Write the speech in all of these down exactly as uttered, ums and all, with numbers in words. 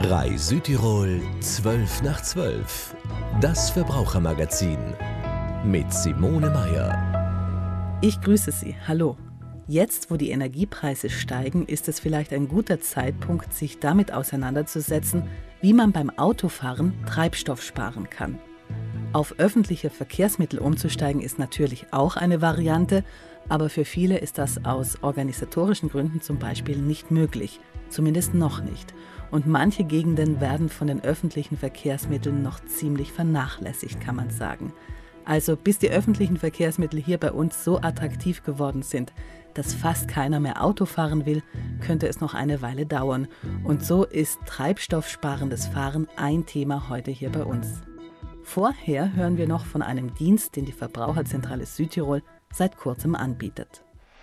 R A I Südtirol zwölf nach zwölf. Das Verbrauchermagazin mit Simone Meier. Ich grüße Sie. Hallo. Jetzt, wo die Energiepreise steigen, ist es vielleicht ein guter Zeitpunkt, sich damit auseinanderzusetzen, wie man beim Autofahren Treibstoff sparen kann. Auf öffentliche Verkehrsmittel umzusteigen ist natürlich auch eine Variante, aber für viele ist das aus organisatorischen Gründen zum Beispiel nicht möglich, zumindest noch nicht. Und manche Gegenden werden von den öffentlichen Verkehrsmitteln noch ziemlich vernachlässigt, kann man sagen. Also bis die öffentlichen Verkehrsmittel hier bei uns so attraktiv geworden sind, dass fast keiner mehr Auto fahren will, könnte es noch eine Weile dauern. Und so ist treibstoffsparendes Fahren ein Thema heute hier bei uns. Vorher hören wir noch von einem Dienst, den die Verbraucherzentrale Südtirol seit kurzem anbietet.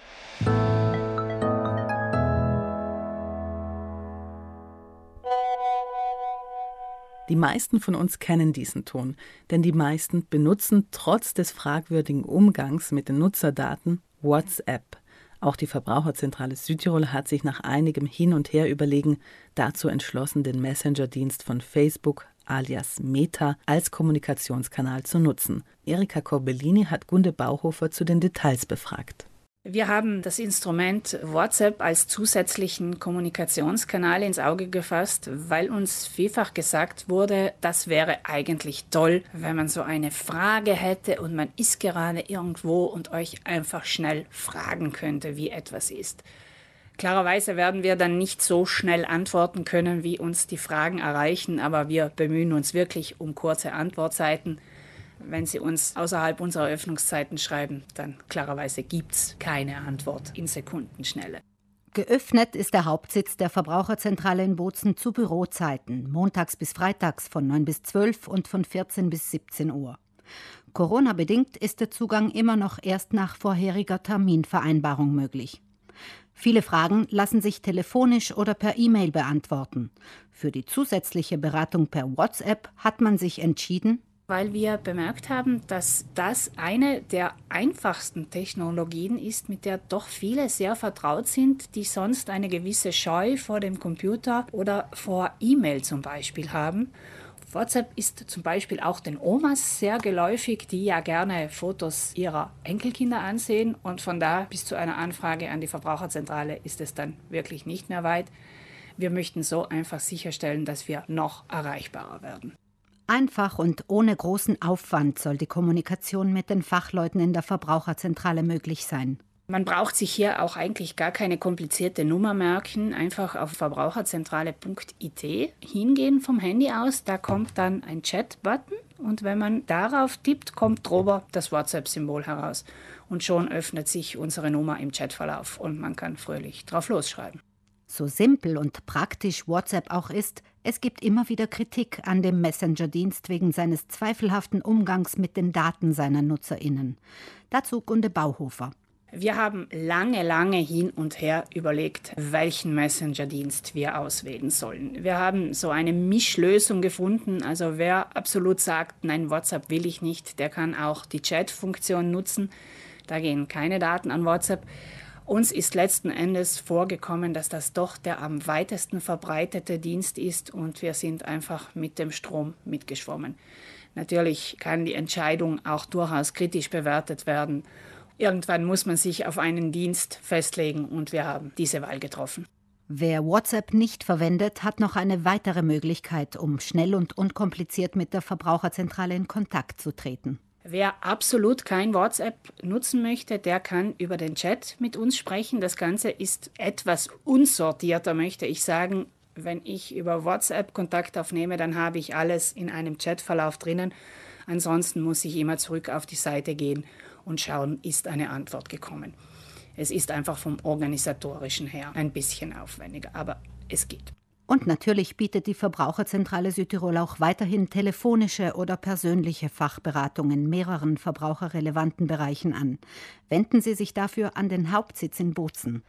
Die meisten von uns kennen diesen Ton, denn die meisten benutzen trotz des fragwürdigen Umgangs mit den Nutzerdaten WhatsApp. Auch die Verbraucherzentrale Südtirol hat sich nach einigem Hin und Her überlegen dazu entschlossen, den Messenger-Dienst von Facebook alias Meta als Kommunikationskanal zu nutzen. Erika Corbellini hat Gunde Bauhofer zu den Details befragt. Wir haben das Instrument WhatsApp als zusätzlichen Kommunikationskanal ins Auge gefasst, weil uns vielfach gesagt wurde, das wäre eigentlich toll, wenn man so eine Frage hätte und man ist gerade irgendwo und euch einfach schnell fragen könnte, wie etwas ist. Klarerweise werden wir dann nicht so schnell antworten können, wie uns die Fragen erreichen, aber wir bemühen uns wirklich um kurze Antwortzeiten. Wenn Sie uns außerhalb unserer Öffnungszeiten schreiben, dann klarerweise gibt es keine Antwort in Sekundenschnelle. Geöffnet ist der Hauptsitz der Verbraucherzentrale in Bozen zu Bürozeiten, montags bis freitags von neun bis zwölf und von vierzehn bis siebzehn Uhr. Corona-bedingt ist der Zugang immer noch erst nach vorheriger Terminvereinbarung möglich. Viele Fragen lassen sich telefonisch oder per E-Mail beantworten. Für die zusätzliche Beratung per WhatsApp hat man sich entschieden, weil wir bemerkt haben, dass das eine der einfachsten Technologien ist, mit der doch viele sehr vertraut sind, die sonst eine gewisse Scheu vor dem Computer oder vor E-Mail zum Beispiel haben. WhatsApp ist zum Beispiel auch den Omas sehr geläufig, die ja gerne Fotos ihrer Enkelkinder ansehen. Und von da bis zu einer Anfrage an die Verbraucherzentrale ist es dann wirklich nicht mehr weit. Wir möchten so einfach sicherstellen, dass wir noch erreichbarer werden. Einfach und ohne großen Aufwand soll die Kommunikation mit den Fachleuten in der Verbraucherzentrale möglich sein. Man braucht sich hier auch eigentlich gar keine komplizierte Nummer merken. Einfach auf verbraucherzentrale punkt I T hingehen vom Handy aus. Da kommt dann ein Chat-Button und wenn man darauf tippt, kommt drüber das WhatsApp-Symbol heraus. Und schon öffnet sich unsere Nummer im Chatverlauf und man kann fröhlich drauf losschreiben. So simpel und praktisch WhatsApp auch ist, es gibt immer wieder Kritik an dem Messenger-Dienst wegen seines zweifelhaften Umgangs mit den Daten seiner NutzerInnen. Dazu Gunde Bauhofer. Wir haben lange, lange hin und her überlegt, welchen Messenger-Dienst wir auswählen sollen. Wir haben so eine Mischlösung gefunden. Also wer absolut sagt, nein, WhatsApp will ich nicht, der kann auch die Chat-Funktion nutzen. Da gehen keine Daten an WhatsApp. Uns ist letzten Endes vorgekommen, dass das doch der am weitesten verbreitete Dienst ist und wir sind einfach mit dem Strom mitgeschwommen. Natürlich kann die Entscheidung auch durchaus kritisch bewertet werden. Irgendwann muss man sich auf einen Dienst festlegen und wir haben diese Wahl getroffen. Wer WhatsApp nicht verwendet, hat noch eine weitere Möglichkeit, um schnell und unkompliziert mit der Verbraucherzentrale in Kontakt zu treten. Wer absolut kein WhatsApp nutzen möchte, der kann über den Chat mit uns sprechen. Das Ganze ist etwas unsortierter, möchte ich sagen. Wenn ich über WhatsApp Kontakt aufnehme, dann habe ich alles in einem Chatverlauf drinnen. Ansonsten muss ich immer zurück auf die Seite gehen und schauen, ist eine Antwort gekommen. Es ist einfach vom Organisatorischen her ein bisschen aufwendiger, aber es geht. Und natürlich bietet die Verbraucherzentrale Südtirol auch weiterhin telefonische oder persönliche Fachberatung in mehreren verbraucherrelevanten Bereichen an. Wenden Sie sich dafür an den Hauptsitz in Bozen.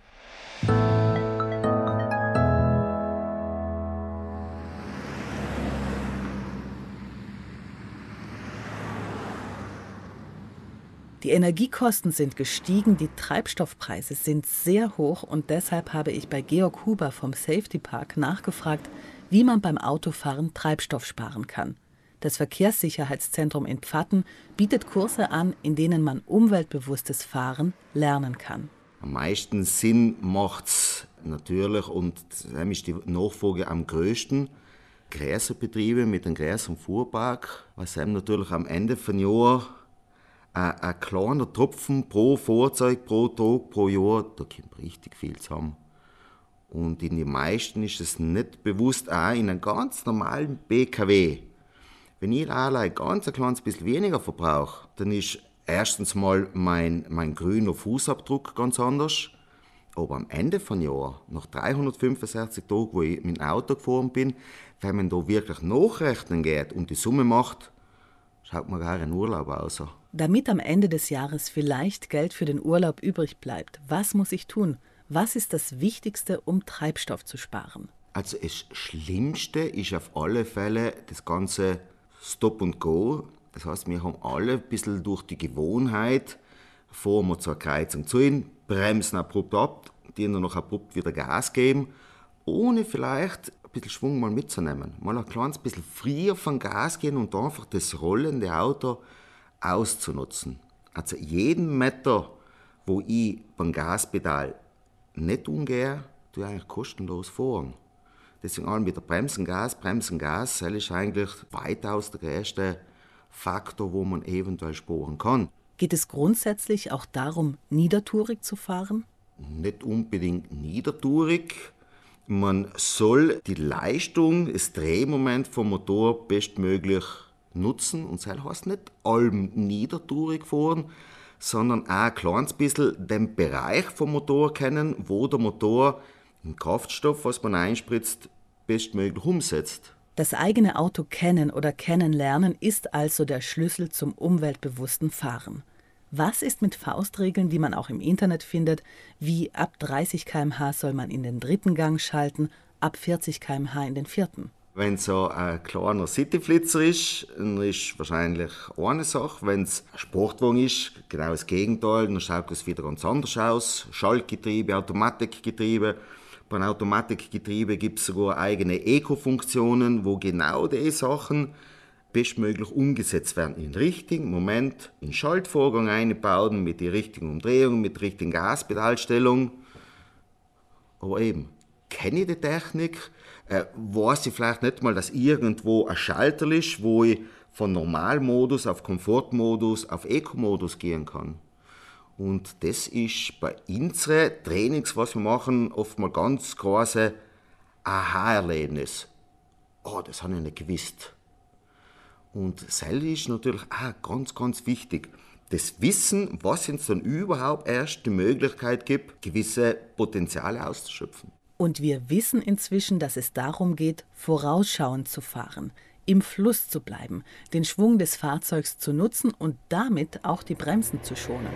Die Energiekosten sind gestiegen, die Treibstoffpreise sind sehr hoch und deshalb habe ich bei Georg Huber vom Safety Park nachgefragt, wie man beim Autofahren Treibstoff sparen kann. Das Verkehrssicherheitszentrum in Pfatten bietet Kurse an, in denen man umweltbewusstes Fahren lernen kann. Am meisten Sinn macht es natürlich, und dann ist die Nachfrage am größten, Gräserbetriebe mit einem größeren Fuhrpark, was einem natürlich am Ende des Jahres ein, ein kleiner Tropfen pro Fahrzeug, pro Tag, pro Jahr, da kommt richtig viel zusammen. Und in den meisten ist es nicht bewusst, auch in einem ganz normalen B K W. Wenn ich allein ganz ein kleines bisschen weniger verbrauche, dann ist erstens mal mein, mein grüner Fußabdruck ganz anders. Aber am Ende des Jahres, nach dreihundertfünfundsechzig Tagen, wo ich mit dem Auto gefahren bin, wenn man da wirklich nachrechnen geht und die Summe macht, schaut man gar einen Urlaub aus. Damit am Ende des Jahres vielleicht Geld für den Urlaub übrig bleibt, was muss ich tun? Was ist das Wichtigste, um Treibstoff zu sparen? Also das Schlimmste ist auf alle Fälle das ganze Stop and Go. Das heißt, wir haben alle ein bisschen durch die Gewohnheit, fahren wir zur Kreuzung zu hin, bremsen abrupt ab, die dann noch abrupt wieder Gas geben, ohne vielleicht ein bisschen Schwung mal mitzunehmen. Mal ein kleines bisschen früher von Gas gehen und einfach das rollende Auto auszunutzen. Also jeden Meter, wo ich beim Gaspedal nicht umgehe, tue ich eigentlich kostenlos fahren. Deswegen auch mit der Bremsen, Gas, Bremsen, Gas, das ist eigentlich weitaus der größte Faktor, wo man eventuell sparen kann. Geht es grundsätzlich auch darum, niedertourig zu fahren? Nicht unbedingt niedertourig. Man soll die Leistung, das Drehmoment vom Motor bestmöglich nutzen. Und das heißt nicht allem niedertourig fahren, sondern auch ein kleines bisschen den Bereich vom Motor kennen, wo der Motor den Kraftstoff, was man einspritzt, bestmöglich umsetzt. Das eigene Auto kennen oder kennenlernen ist also der Schlüssel zum umweltbewussten Fahren. Was ist mit Faustregeln, die man auch im Internet findet, wie ab dreißig Kilometer pro Stunde soll man in den dritten Gang schalten, ab vierzig Kilometer pro Stunde in den vierten? Wenn es so ein kleiner Cityflitzer ist, dann ist wahrscheinlich eine Sache. Wenn es ein Sportwagen ist, genau das Gegenteil, dann schaut es wieder ganz anders aus. Schaltgetriebe, Automatikgetriebe. Bei einem Automatikgetriebe gibt es sogar eigene Eco-Funktionen, wo genau diese Sachen bestmöglich umgesetzt werden. In den richtigen Moment, in den Schaltvorgang einbauen, mit der richtigen Umdrehung, mit der richtigen Gaspedalstellung. Aber eben, kenne ich die Technik, äh, weiß ich vielleicht nicht mal, dass irgendwo ein Schalter ist, wo ich von Normalmodus auf Komfortmodus auf Eco-Modus gehen kann. Und das ist bei unseren Trainings, was wir machen, oft mal ganz große Aha-Erlebnis. Oh, das habe ich nicht gewusst. Und das ist natürlich auch ganz, ganz wichtig. Das Wissen, was uns dann überhaupt erst die Möglichkeit gibt, gewisse Potenziale auszuschöpfen. Und wir wissen inzwischen, dass es darum geht, vorausschauend zu fahren, im Fluss zu bleiben, den Schwung des Fahrzeugs zu nutzen und damit auch die Bremsen zu schonen.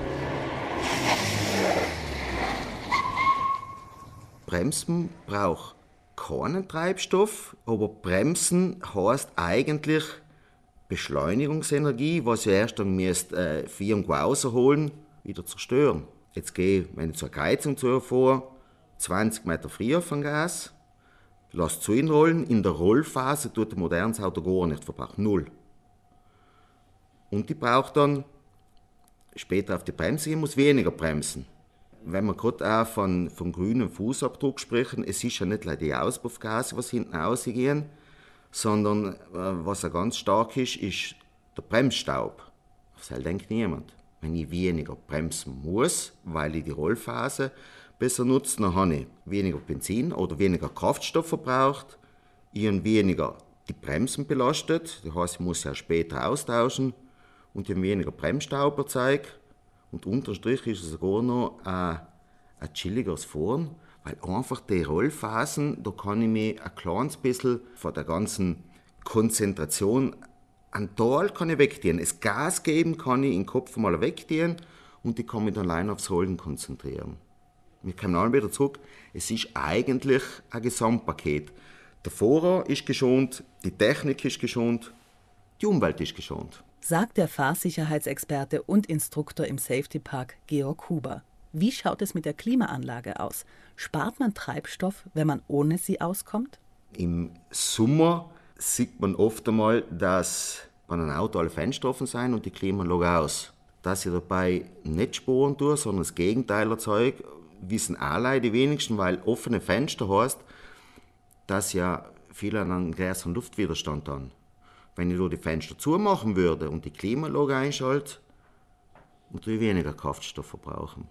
Bremsen braucht keinen Treibstoff, aber Bremsen heißt eigentlich Beschleunigungsenergie, was ich erst dann müsst, äh, irgendwo rausholen, wieder zerstören. Jetzt gehe ich, wenn ich zur Kreuzung zufahre, zwanzig Meter früher vom Gas, lasse zu inrollen, in der Rollphase tut ein modernes Auto gar nicht verbrauchen, null. Und ich brauche dann später auf die Bremse gehen, muss weniger bremsen. Wenn wir gerade auch von, von grünem Fußabdruck sprechen, es ist ja nicht nur die Auspuffgase, was hinten rausgehen, sondern äh, was auch ganz stark ist, ist der Bremsstaub. Auf das denkt niemand. Wenn ich weniger bremsen muss, weil ich die Rollphase besser nutze, dann habe ich weniger Benzin oder weniger Kraftstoff verbraucht, ich habe weniger die Bremsen belastet, das heißt, ich muss ja später austauschen und ich habe weniger Bremsstaub erzeugt. Und unterm Strich ist es sogar noch ein, ein chilligeres Fahren, weil einfach die Rollphasen, da kann ich mich ein kleines bisschen von der ganzen Konzentration an Tal kann ich wegdienen. Das Gas geben kann ich im Kopf mal wegdienen und ich kann mich dann allein aufs Rollen konzentrieren. Wir kommen dann wieder zurück, es ist eigentlich ein Gesamtpaket. Der Fahrer ist geschont, die Technik ist geschont, die Umwelt ist geschont. Sagt der Fahrsicherheitsexperte und Instruktor im Safety Park Georg Huber. Wie schaut es mit der Klimaanlage aus? Spart man Treibstoff, wenn man ohne sie auskommt? Im Sommer sieht man oft einmal, dass bei einem Auto alle Fenster offen sind und die Klimaanlage aus. Dass ich dabei nicht Sporen tue, sondern das Gegenteil erzeuge, wissen alle die wenigsten, weil offene Fenster heißt, dass ja viele einen größeren Luftwiderstand haben. Wenn ich nur die Fenster zumachen würde und die Klimaanlage einschalte, würde ich weniger Kraftstoff verbrauchen.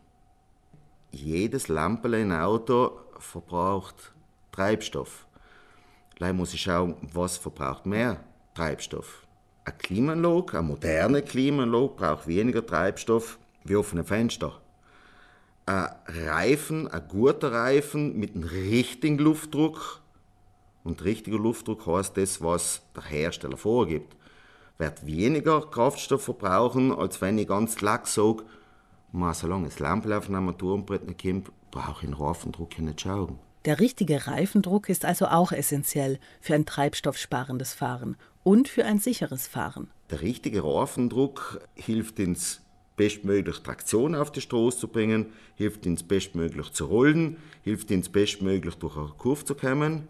Jedes Lamperl im Auto verbraucht Treibstoff. Gleich muss ich schauen, was verbraucht mehr Treibstoff. Eine Klimaanlage, eine moderne Klimaanlage braucht weniger Treibstoff wie offene Fenster. Ein Reifen, ein guter Reifen mit einem richtigen Luftdruck, und richtiger Luftdruck heißt das, was der Hersteller vorgibt, wird weniger Kraftstoff verbrauchen, als wenn ich ganz lax sage, solange das Lampe auf einem Armaturenbrett nicht kommt, brauche ich den Reifendruck nicht schauen. Der richtige Reifendruck ist also auch essentiell für ein treibstoffsparendes Fahren und für ein sicheres Fahren. Der richtige Reifendruck hilft uns, bestmöglich Traktion auf die Straße zu bringen, hilft uns bestmöglich zu rollen, hilft uns bestmöglich durch eine Kurve zu kommen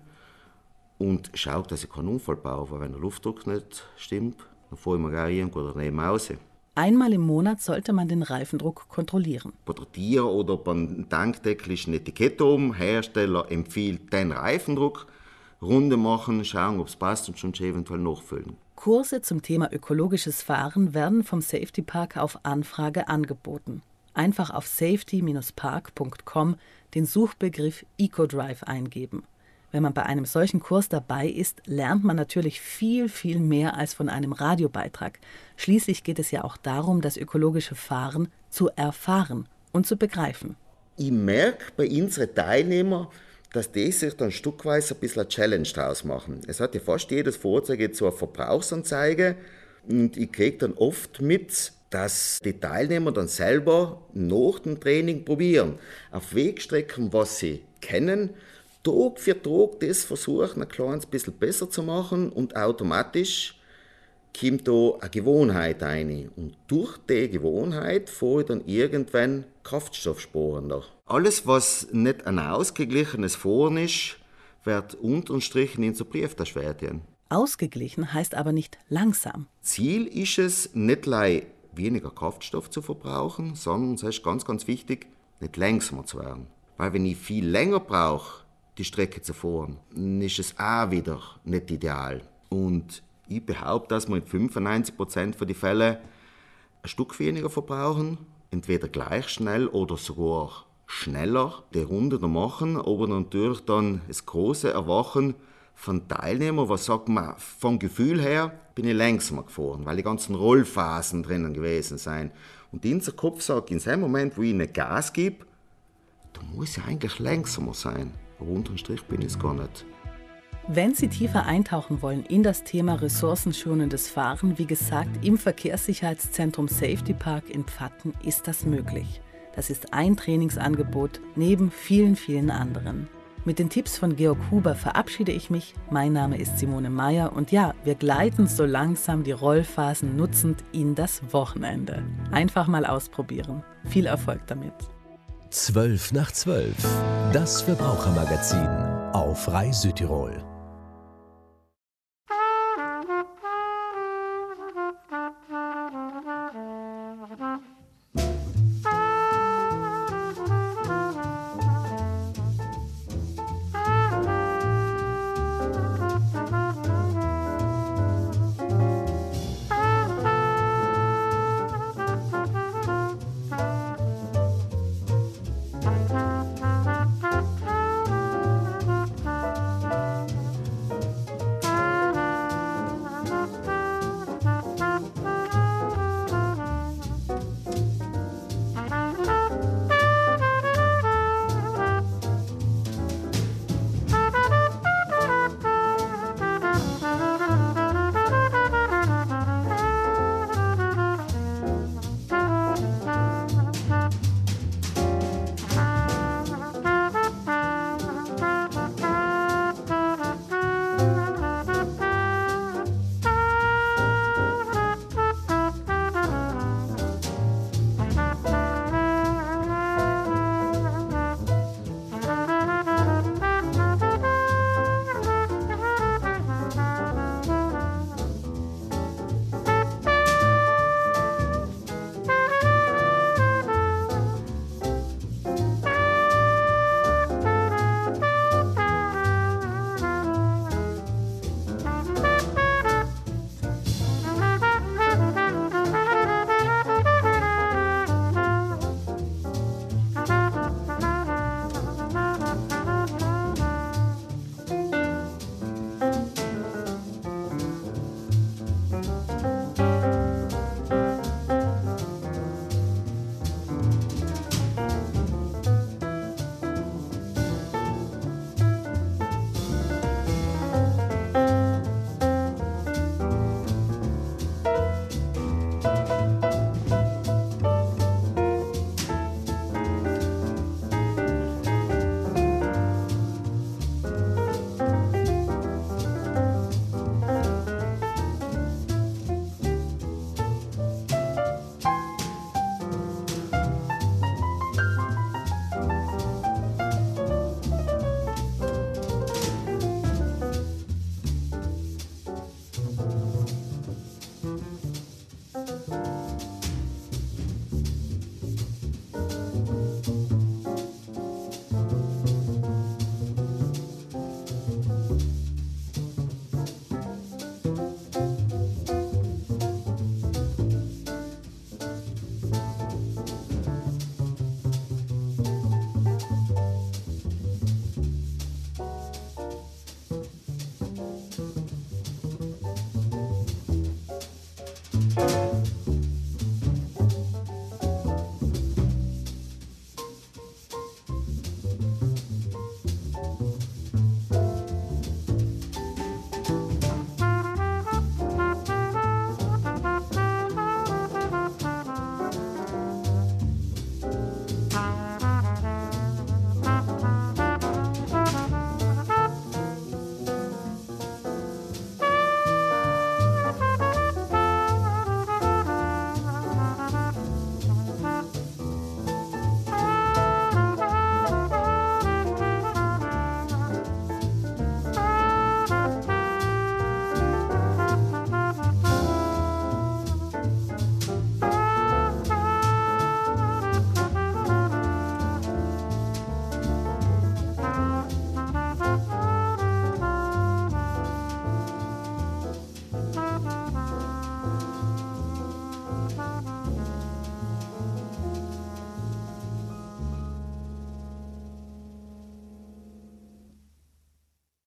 und schaut, dass ich keinen Unfall baue, weil wenn der Luftdruck nicht stimmt, dann fahre ich mir gar irgendwo daneben raus. Einmal im Monat sollte man den Reifendruck kontrollieren. Bei der Tier oder beim Tankdeckel ist ein Etikett oben. Hersteller empfiehlt den Reifendruck. Runde machen, schauen, ob es passt und schon eventuell nachfüllen. Kurse zum Thema ökologisches Fahren werden vom Safety Park auf Anfrage angeboten. Einfach auf safety Bindestrich park Punkt com den Suchbegriff EcoDrive eingeben. Wenn man bei einem solchen Kurs dabei ist, lernt man natürlich viel, viel mehr als von einem Radiobeitrag. Schließlich geht es ja auch darum, das ökologische Fahren zu erfahren und zu begreifen. Ich merke bei unseren Teilnehmern, dass die sich dann stückweise ein bisschen eine Challenge draus machen. Es hat ja fast jedes Fahrzeug jetzt so eine Verbrauchsanzeige und ich kriege dann oft mit, dass die Teilnehmer dann selber nach dem Training probieren, auf Wegstrecken, was sie kennen, Tag für Tag das versuchen, ein kleines bisschen besser zu machen und automatisch kommt da eine Gewohnheit rein. Und durch diese Gewohnheit fahre ich dann irgendwann kraftstoffsparender. Alles, was nicht ein ausgeglichenes Fahren ist, wird unterm Strich in so Brieftasche werden. Ausgeglichen heißt aber nicht langsam. Ziel ist es, nicht nur weniger Kraftstoff zu verbrauchen, sondern, das ist ganz, ganz wichtig, nicht langsamer zu werden. Weil wenn ich viel länger brauche, die Strecke zu fahren, dann ist es auch wieder nicht ideal. Und ich behaupte, dass wir in fünfundneunzig Prozent der Fälle ein Stück weniger verbrauchen, entweder gleich schnell oder sogar schneller die Runde machen, aber natürlich dann das große Erwachen von Teilnehmern, was sagt man, vom Gefühl her bin ich langsamer gefahren, weil die ganzen Rollphasen drinnen gewesen sind. Und unser Kopf sagt, in dem Moment, wo ich nicht Gas gebe, da muss ich eigentlich langsamer sein. Aber unterm Strich bin ich es gar nicht. Wenn Sie tiefer eintauchen wollen in das Thema ressourcenschonendes Fahren, wie gesagt, im Verkehrssicherheitszentrum Safety Park in Pfatten ist das möglich. Das ist ein Trainingsangebot neben vielen, vielen anderen. Mit den Tipps von Georg Huber verabschiede ich mich. Mein Name ist Simone Meyer und ja, wir gleiten so langsam die Rollphasen nutzend in das Wochenende. Einfach mal ausprobieren. Viel Erfolg damit. zwölf nach zwölf. Das Verbrauchermagazin auf Rai Südtirol.